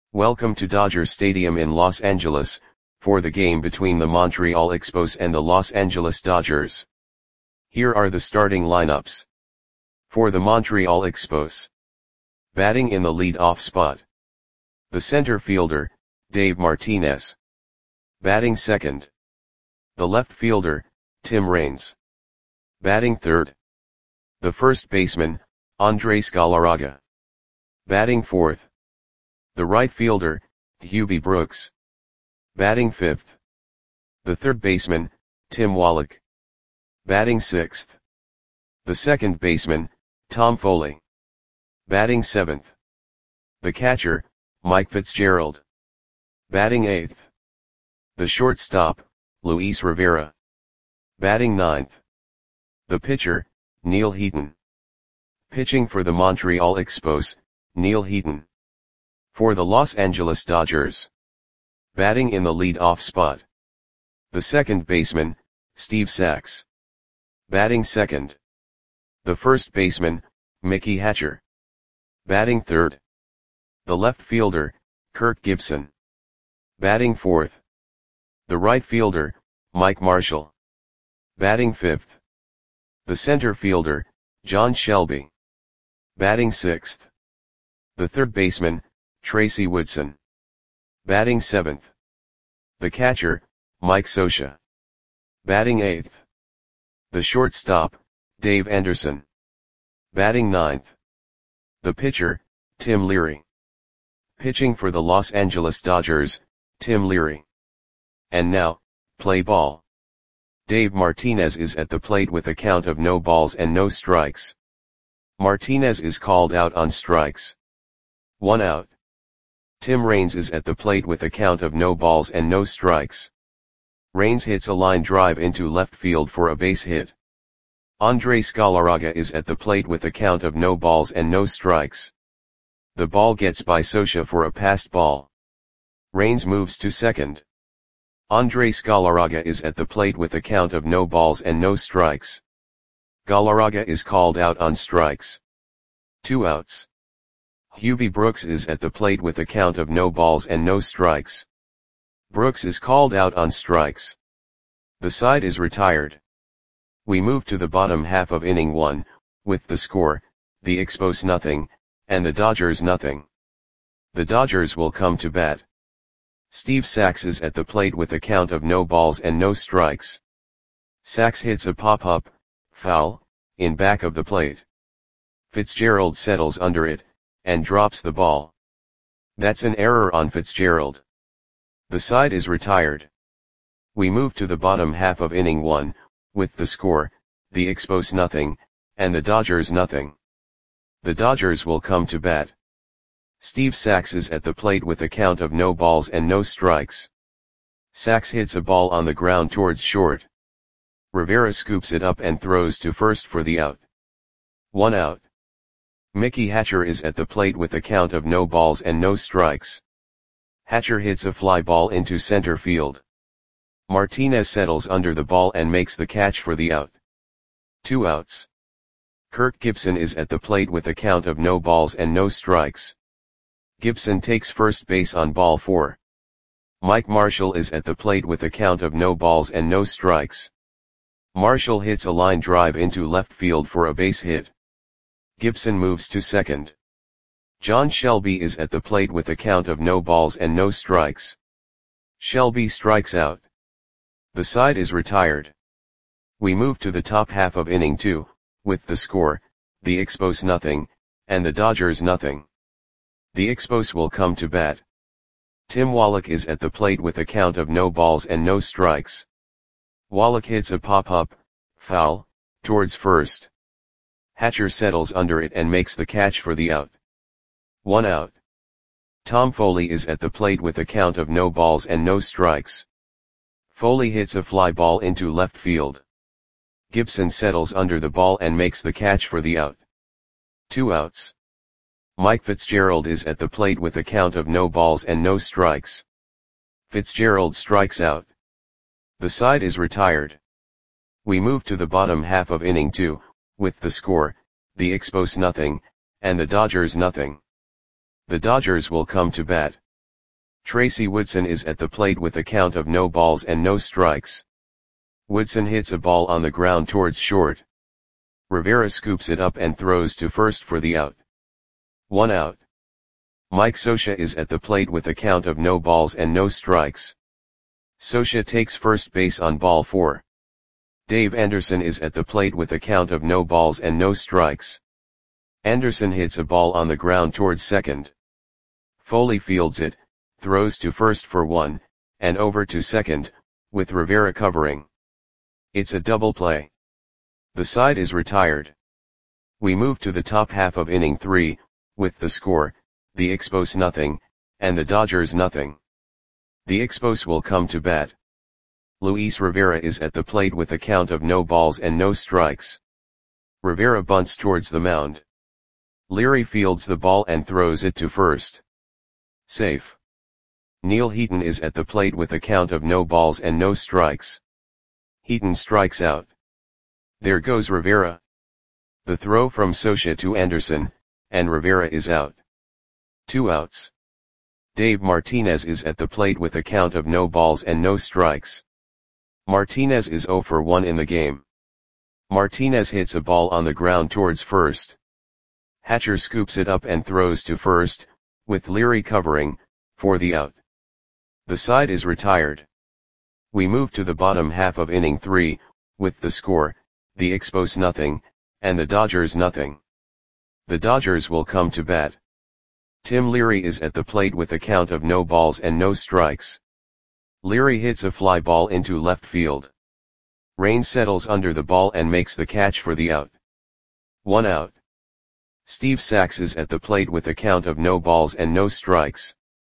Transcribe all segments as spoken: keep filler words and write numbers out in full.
Welcome to Dodger Stadium in Los Angeles, for the game between the Montreal Expos and the Los Angeles Dodgers. Here are the starting lineups. For the Montreal Expos. Batting in the lead-off spot. The center fielder, Dave Martinez. Batting second. The left fielder, Tim Raines. Batting third. The first baseman, Andres Galarraga. Batting fourth. The right fielder, Hubie Brooks. Batting fifth. The third baseman, Tim Wallach. Batting sixth. The second baseman, Tom Foley. Batting seventh. The catcher, Mike Fitzgerald. Batting eighth. The shortstop, Luis Rivera. Batting ninth. The pitcher, Neil Heaton. Pitching for the Montreal Expos, Neil Heaton. For the Los Angeles Dodgers. Batting in the lead-off spot. The second baseman, Steve Sax. Batting second. The first baseman, Mickey Hatcher. Batting third. The left fielder, Kirk Gibson. Batting fourth. The right fielder, Mike Marshall. Batting fifth. The center fielder, John Shelby. Batting sixth. The third baseman, Tracy Woodson. Batting seventh. The catcher, Mike Scioscia. Batting eighth. The shortstop, Dave Anderson. Batting ninth. The pitcher, Tim Leary. Pitching for the Los Angeles Dodgers, Tim Leary. And now, play ball. Dave Martinez is at the plate with a count of no balls and no strikes. Martinez is called out on strikes. One out. Tim Raines is at the plate with a count of no balls and no strikes. Raines hits a line drive into left field for a base hit. Andres Galarraga is at the plate with a count of no balls and no strikes. The ball gets by Scioscia for a passed ball. Raines moves to second. Andres Galarraga is at the plate with a count of no balls and no strikes. Galarraga is called out on strikes. Two outs. Hubie Brooks is at the plate with a count of no balls and no strikes. Brooks is called out on strikes. The side is retired. We move to the bottom half of inning one, with the score, the Expos nothing, and the Dodgers nothing. The Dodgers will come to bat. Steve Sax is at the plate with a count of no balls and no strikes. Sax hits a pop-up, foul, in back of the plate. Fitzgerald settles under it, and drops the ball. That's an error on Fitzgerald. The side is retired. We move to the bottom half of inning one, with the score, the Expos nothing, and the Dodgers nothing. The Dodgers will come to bat. Steve Sax is at the plate with a count of no balls and no strikes. Sax hits a ball on the ground towards short. Rivera scoops it up and throws to first for the out. One out. Mickey Hatcher is at the plate with a count of no balls and no strikes. Hatcher hits a fly ball into center field. Martinez settles under the ball and makes the catch for the out. Two outs. Kirk Gibson is at the plate with a count of no balls and no strikes. Gibson takes first base on ball four. Mike Marshall is at the plate with a count of no balls and no strikes. Marshall hits a line drive into left field for a base hit. Gibson moves to second. John Shelby is at the plate with a count of no balls and no strikes. Shelby strikes out. The side is retired. We move to the top half of inning two, with the score, the Expos nothing, and the Dodgers nothing. The Expos will come to bat. Tim Wallach is at the plate with a count of no balls and no strikes. Wallach hits a pop-up, foul, towards first. Hatcher settles under it and makes the catch for the out. One out. Tom Foley is at the plate with a count of no balls and no strikes. Foley hits a fly ball into left field. Gibson settles under the ball and makes the catch for the out. Two outs. Mike Fitzgerald is at the plate with a count of no balls and no strikes. Fitzgerald strikes out. The side is retired. We move to the bottom half of inning two, with the score, the Expos nothing, and the Dodgers nothing. The Dodgers will come to bat. Tracy Woodson is at the plate with a count of no balls and no strikes. Woodson hits a ball on the ground towards short. Rivera scoops it up and throws to first for the out. One out. Mike Scioscia is at the plate with a count of no balls and no strikes. Scioscia takes first base on ball four. Dave Anderson is at the plate with a count of no balls and no strikes. Anderson hits a ball on the ground towards second. Foley fields it, throws to first for one, and over to second, with Rivera covering. It's a double play. The side is retired. We move to the top half of inning three, with the score, the Expos nothing, and the Dodgers nothing. The Expos will come to bat. Luis Rivera is at the plate with a count of no balls and no strikes. Rivera bunts towards the mound. Leary fields the ball and throws it to first. Safe. Neil Heaton is at the plate with a count of no balls and no strikes. Heaton strikes out. There goes Rivera. The throw from Scioscia to Anderson, and Rivera is out. Two outs. Dave Martinez is at the plate with a count of no balls and no strikes. Martinez is zero for one in the game. Martinez hits a ball on the ground towards first. Hatcher scoops it up and throws to first, with Leary covering, for the out. The side is retired. We move to the bottom half of inning three, with the score, the Expos nothing, and the Dodgers nothing. The Dodgers will come to bat. Tim Leary is at the plate with a count of no balls and no strikes. Leary hits a fly ball into left field. Raines settles under the ball and makes the catch for the out. One out. Steve Sax is at the plate with a count of no balls and no strikes.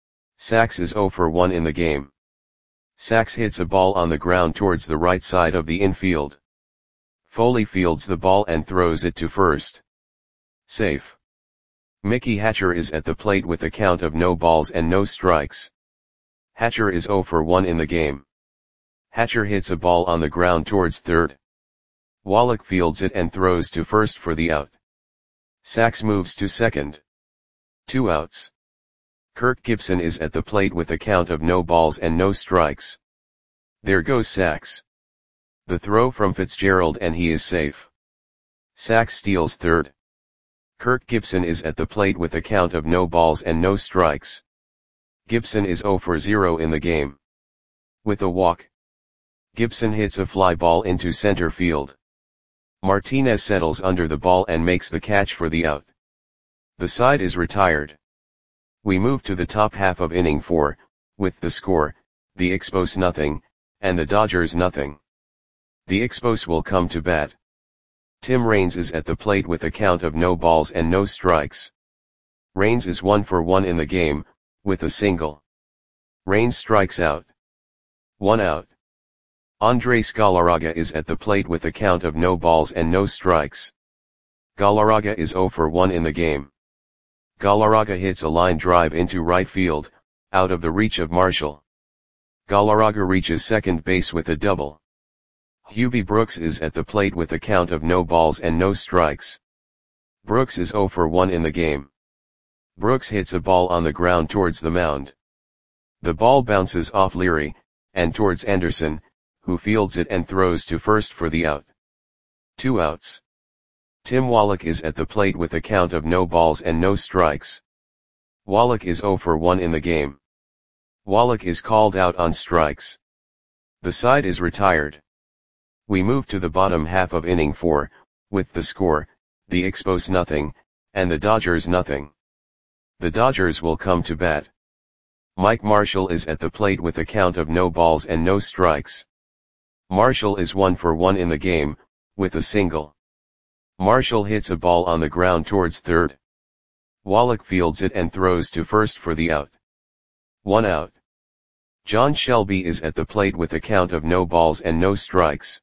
Sax is zero for one in the game. Sax hits a ball on the ground towards the right side of the infield. Foley fields the ball and throws it to first. Safe. Mickey Hatcher is at the plate with a count of no balls and no strikes. Hatcher is zero for one in the game. Hatcher hits a ball on the ground towards third. Wallach fields it and throws to first for the out. Sax moves to second. Two outs. Kirk Gibson is at the plate with a count of no balls and no strikes. There goes Sax. The throw from Fitzgerald and he is safe. Sax steals third. Kirk Gibson is at the plate with a count of no balls and no strikes. Gibson is zero for zero in the game. With a walk, Gibson hits a fly ball into center field. Martinez settles under the ball and makes the catch for the out. The side is retired. We move to the top half of inning four, with the score, the Expos nothing, and the Dodgers nothing. The Expos will come to bat. Tim Raines is at the plate with a count of no balls and no strikes. Raines is one for one in the game, with a single. Raines strikes out. One out. Andres Galarraga is at the plate with a count of no balls and no strikes. Galarraga is zero for one in the game. Galarraga hits a line drive into right field, out of the reach of Marshall. Galarraga reaches second base with a double. Hubie Brooks is at the plate with a count of no balls and no strikes. Brooks is zero for one in the game. Brooks hits a ball on the ground towards the mound. The ball bounces off Leary, and towards Anderson, who fields it and throws to first for the out. Two outs. Tim Wallach is at the plate with a count of no balls and no strikes. Wallach is zero for one in the game. Wallach is called out on strikes. The side is retired. We move to the bottom half of inning four, with the score, the Expos nothing, and the Dodgers nothing. The Dodgers will come to bat. Mike Marshall is at the plate with a count of no balls and no strikes. Marshall is one for one in the game, with a single. Marshall hits a ball on the ground towards third. Wallach fields it and throws to first for the out. One out. John Shelby is at the plate with a count of no balls and no strikes.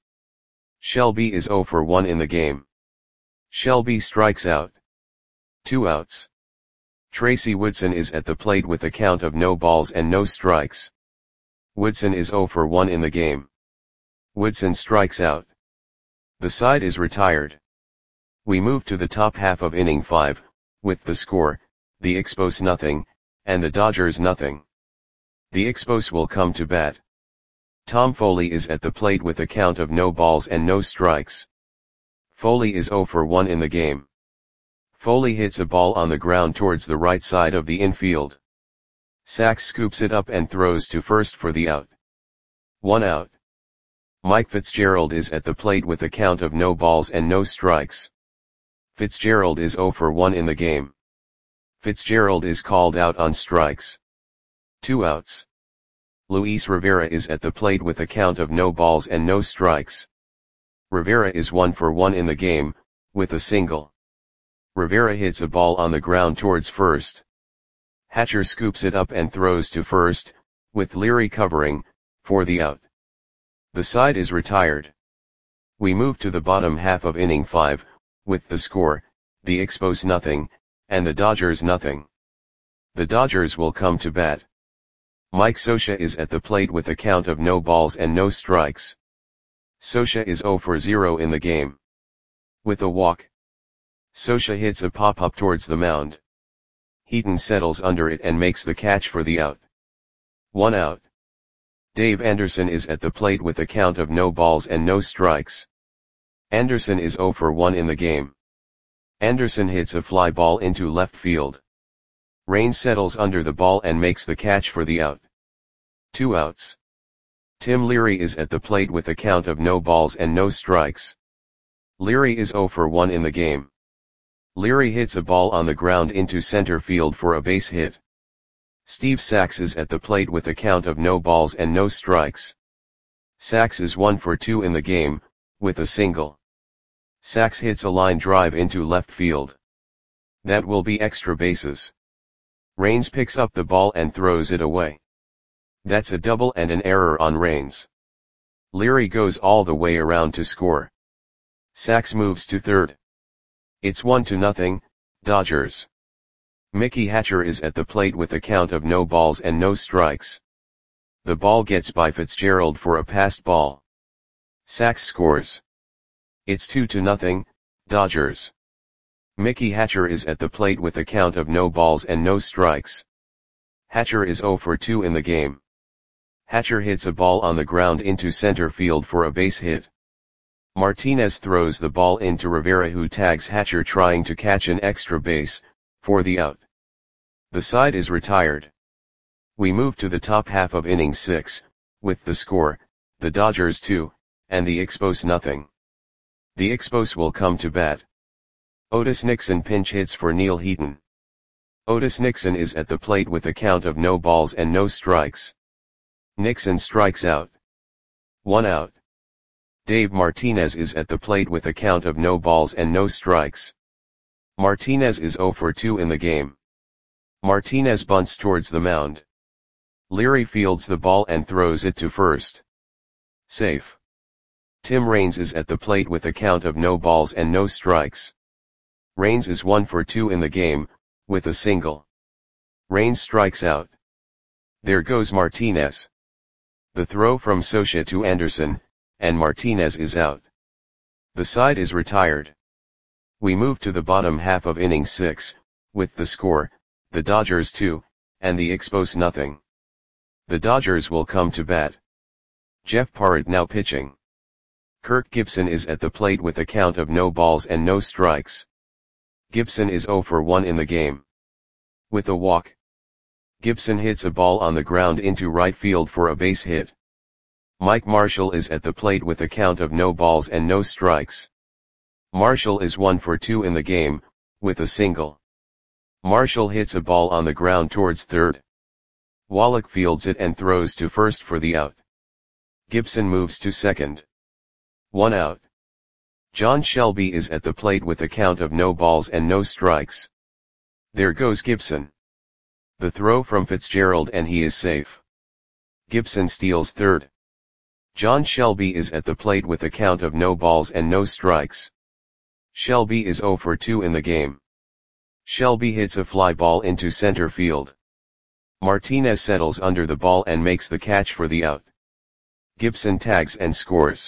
Shelby is zero for one in the game. Shelby strikes out. Two outs. Tracy Woodson is at the plate with a count of no balls and no strikes. Woodson is zero for one in the game. Woodson strikes out. The side is retired. We move to the top half of inning five, with the score, the Expos nothing, and the Dodgers nothing. The Expos will come to bat. Tom Foley is at the plate with a count of no balls and no strikes. Foley is zero for one in the game. Foley hits a ball on the ground towards the right side of the infield. Sachs scoops it up and throws to first for the out. One out. Mike Fitzgerald is at the plate with a count of no balls and no strikes. Fitzgerald is zero for one in the game. Fitzgerald is called out on strikes. Two outs. Luis Rivera is at the plate with a count of no balls and no strikes. Rivera is one for one in the game, with a single. Rivera hits a ball on the ground towards first. Hatcher scoops it up and throws to first, with Leary covering, for the out. The side is retired. We move to the bottom half of inning five, with the score, the Expos nothing, and the Dodgers nothing. The Dodgers will come to bat. Mike Scioscia is at the plate with a count of no balls and no strikes. Scioscia is zero for zero in the game. With a walk. Scioscia hits a pop-up towards the mound. Heaton settles under it and makes the catch for the out. One out. Dave Anderson is at the plate with a count of no balls and no strikes. Anderson is zero for one in the game. Anderson hits a fly ball into left field. Raines settles under the ball and makes the catch for the out. Two outs. Tim Leary is at the plate with a count of no balls and no strikes. Leary is zero for one in the game. Leary hits a ball on the ground into center field for a base hit. Steve Sachs is at the plate with a count of no balls and no strikes. Sachs is one for two in the game, with a single. Sachs hits a line drive into left field. That will be extra bases. Raines picks up the ball and throws it away. That's a double and an error on Raines. Leary goes all the way around to score. Sachs moves to third. It's one to nothing, Dodgers. Mickey Hatcher is at the plate with a count of no balls and no strikes. The ball gets by Fitzgerald for a passed ball. Sachs scores. It's two to nothing, Dodgers. Mickey Hatcher is at the plate with a count of no balls and no strikes. Hatcher is zero for two in the game. Hatcher hits a ball on the ground into center field for a base hit. Martinez throws the ball into Rivera, who tags Hatcher trying to catch an extra base, for the out. The side is retired. We move to the top half of inning six, with the score, the Dodgers two, and the Expos nothing. The Expos will come to bat. Otis Nixon pinch hits for Neil Heaton. Otis Nixon is at the plate with a count of no balls and no strikes. Nixon strikes out. One out. Dave Martinez is at the plate with a count of no balls and no strikes. Martinez is zero for two in the game. Martinez bunts towards the mound. Leary fields the ball and throws it to first. Safe. Tim Raines is at the plate with a count of no balls and no strikes. Raines is one for two in the game, with a single. Raines strikes out. There goes Martinez. The throw from Scioscia to Anderson, and Martinez is out. The side is retired. We move to the bottom half of inning six, with the score, the Dodgers two, and the Expos nothing. The Dodgers will come to bat. Jeff Parrott now pitching. Kirk Gibson is at the plate with a count of no balls and no strikes. Gibson is zero for one in the game. With a walk. Gibson hits a ball on the ground into right field for a base hit. Mike Marshall is at the plate with a count of no balls and no strikes. Marshall is one for two in the game, with a single. Marshall hits a ball on the ground towards third. Wallach fields it and throws to first for the out. Gibson moves to second. One out. John Shelby is at the plate with a count of no balls and no strikes. There goes Gibson. The throw from Fitzgerald and he is safe. Gibson steals third. John Shelby is at the plate with a count of no balls and no strikes. Shelby is zero for two in the game. Shelby hits a fly ball into center field. Martinez settles under the ball and makes the catch for the out. Gibson tags and scores.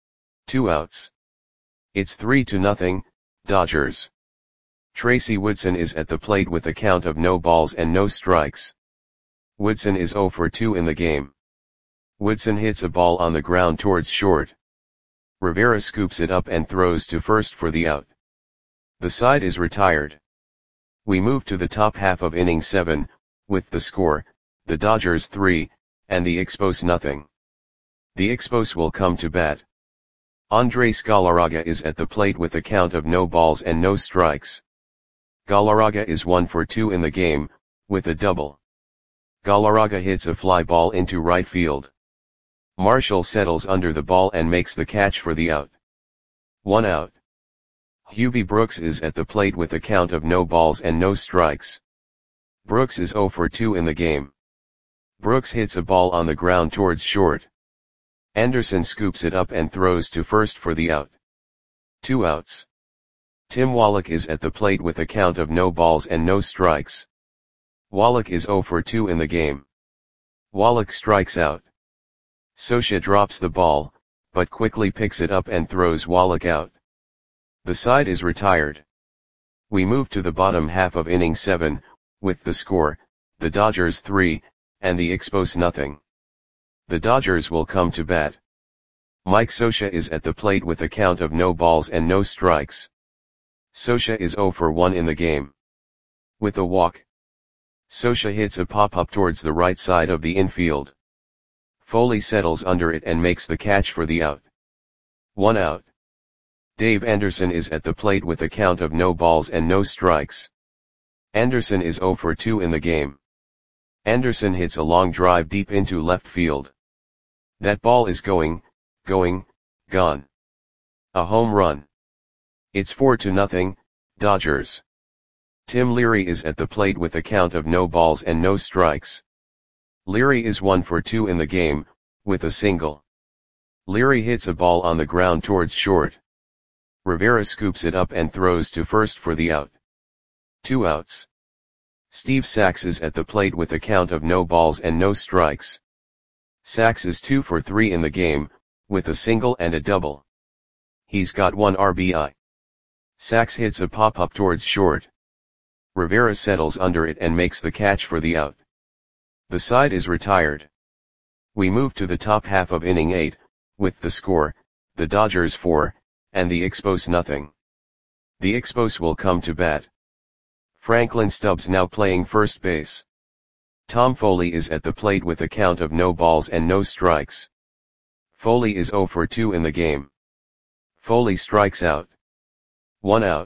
Two outs. It's three to nothing, Dodgers. Tracy Woodson is at the plate with a count of no balls and no strikes. Woodson is zero for two in the game. Woodson hits a ball on the ground towards short. Rivera scoops it up and throws to first for the out. The side is retired. We move to the top half of inning seven, with the score, the Dodgers three, and the Expos nothing. The Expos will come to bat. Andres Galarraga is at the plate with a count of no balls and no strikes. Galarraga is one for two in the game, with a double. Galarraga hits a fly ball into right field. Marshall settles under the ball and makes the catch for the out. One out. Hubie Brooks is at the plate with a count of no balls and no strikes. Brooks is zero for two in the game. Brooks hits a ball on the ground towards short. Anderson scoops it up and throws to first for the out. Two outs. Tim Wallach is at the plate with a count of no balls and no strikes. Wallach is zero for two in the game. Wallach strikes out. Scioscia drops the ball, but quickly picks it up and throws Wallach out. The side is retired. We move to the bottom half of inning seven, with the score, the Dodgers three, and the Expos nothing. The Dodgers will come to bat. Mike Scioscia is at the plate with a count of no balls and no strikes. Scioscia is zero for one in the game. With a walk. Scioscia hits a pop-up towards the right side of the infield. Foley settles under it and makes the catch for the out. One out. Dave Anderson is at the plate with a count of no balls and no strikes. Anderson is zero for two in the game. Anderson hits a long drive deep into left field. That ball is going, going, gone. A home run. It's four to nothing, Dodgers. Tim Leary is at the plate with a count of no balls and no strikes. Leary is one for two in the game, with a single. Leary hits a ball on the ground towards short. Rivera scoops it up and throws to first for the out. Two outs. Steve Sax is at the plate with a count of no balls and no strikes. Sax is two for three in the game, with a single and a double. He's got one R B I. Sax hits a pop-up towards short. Rivera settles under it and makes the catch for the out. The side is retired. We move to the top half of inning eight, with the score, the Dodgers four, and the Expos nothing. The Expos will come to bat. Franklin Stubbs now playing first base. Tom Foley is at the plate with a count of no balls and no strikes. Foley is zero for two in the game. Foley strikes out. One out.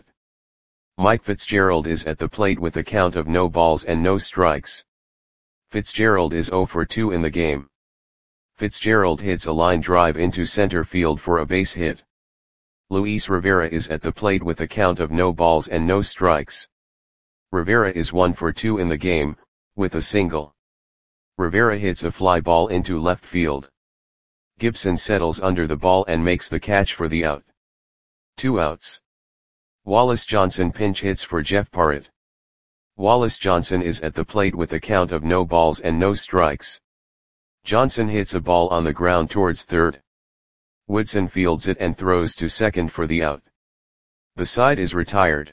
Mike Fitzgerald is at the plate with a count of no balls and no strikes. Fitzgerald is zero for two in the game. Fitzgerald hits a line drive into center field for a base hit. Luis Rivera is at the plate with a count of no balls and no strikes. Rivera is one for two in the game, with a single. Rivera hits a fly ball into left field. Gibson settles under the ball and makes the catch for the out. Two outs. Wallace Johnson pinch hits for Jeff Parrott. Wallace Johnson is at the plate with a count of no balls and no strikes. Johnson hits a ball on the ground towards third. Woodson fields it and throws to second for the out. The side is retired.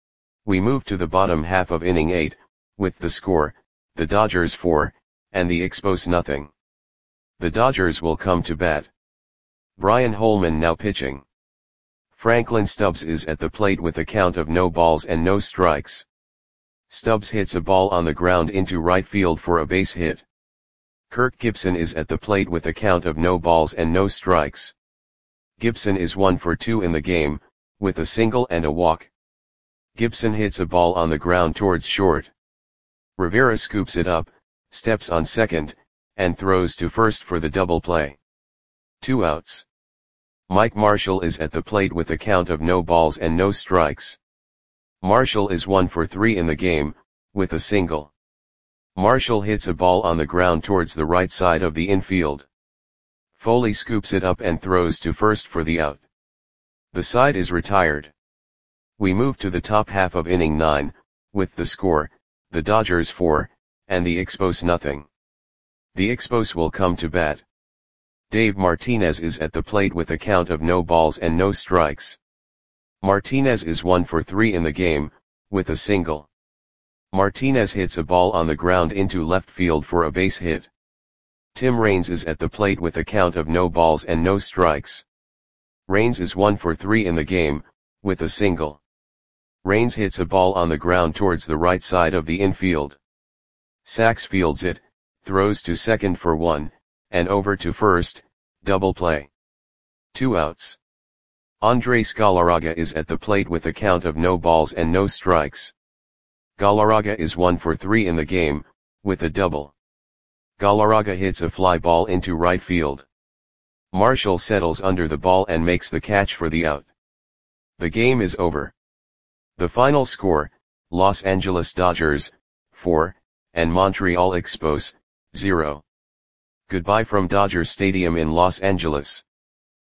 We move to the bottom half of inning eight, with the score, the Dodgers four, and the Expos nothing. The Dodgers will come to bat. Brian Holman now pitching. Franklin Stubbs is at the plate with a count of no balls and no strikes. Stubbs hits a ball on the ground into right field for a base hit. Kirk Gibson is at the plate with a count of no balls and no strikes. Gibson is one for two in the game, with a single and a walk. Gibson hits a ball on the ground towards short. Rivera scoops it up, steps on second, and throws to first for the double play. Two outs. Mike Marshall is at the plate with a count of no balls and no strikes. Marshall is one for three in the game, with a single. Marshall hits a ball on the ground towards the right side of the infield. Foley scoops it up and throws to first for the out. The side is retired. We move to the top half of inning nine, with the score, the Dodgers four, and the Expos nothing. The Expos will come to bat. Dave Martinez is at the plate with a count of no balls and no strikes. Martinez is one for three in the game, with a single. Martinez hits a ball on the ground into left field for a base hit. Tim Raines is at the plate with a count of no balls and no strikes. Raines is one for three in the game, with a single. Raines hits a ball on the ground towards the right side of the infield. Sachs fields it, throws to second for one, and over to first, double play. Two outs. Andres Galarraga is at the plate with a count of no balls and no strikes. Galarraga is one for three in the game, with a double. Galarraga hits a fly ball into right field. Marshall settles under the ball and makes the catch for the out. The game is over. The final score, Los Angeles Dodgers, four, and Montreal Expos, zero. Goodbye from Dodger Stadium in Los Angeles.